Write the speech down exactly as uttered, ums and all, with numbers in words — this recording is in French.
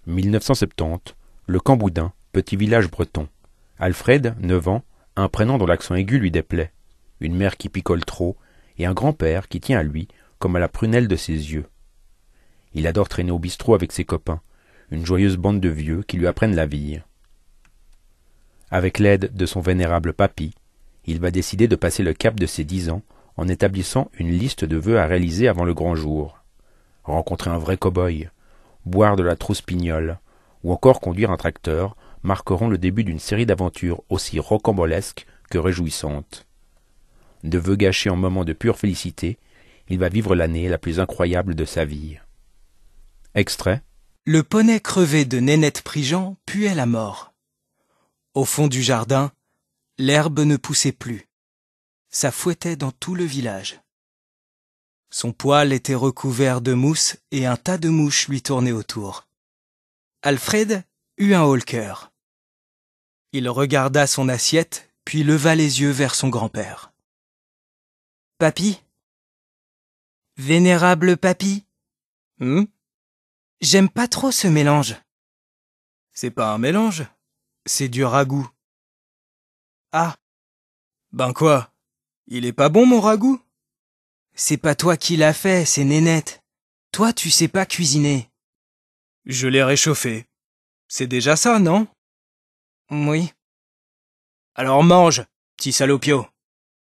mille neuf cent soixante-dix, le Camboudin, petit village breton. Alfred, neuf ans, un prénom dont l'accent aigu lui déplaît. Une mère qui picole trop, et un grand-père qui tient à lui comme à la prunelle de ses yeux. Il adore traîner au bistrot avec ses copains, une joyeuse bande de vieux qui lui apprennent la vie. Avec l'aide de son vénérable papy, il va décider de passer le cap de ses dix ans en établissant une liste de vœux à réaliser avant le grand jour. Rencontrer un vrai cow-boy, boire de la trousse pignole, ou encore conduire un tracteur marqueront le début d'une série d'aventures aussi rocambolesques que réjouissantes. De vœux gâchés en moments de pure félicité, il va vivre l'année la plus incroyable de sa vie. Extrait. Le poney crevé de Nénette Prigent puait la mort. Au fond du jardin, l'herbe ne poussait plus. Ça fouettait dans tout le village. Son poil était recouvert de mousse et un tas de mouches lui tournaient autour. Alfred eut un haut-le-cœur. Il regarda son assiette, puis leva les yeux vers son grand-père. « Papy ? Vénérable papy ? Hum ? J'aime pas trop ce mélange. »« C'est pas un mélange, c'est du ragoût. »« Ah, ben quoi ? Il est pas bon mon ragoût ? » ?»« C'est pas toi qui l'as fait, c'est Nénette. Toi, tu sais pas cuisiner. »« Je l'ai réchauffé. C'est déjà ça, non ? »« Oui. »« Alors mange, petit salopio. »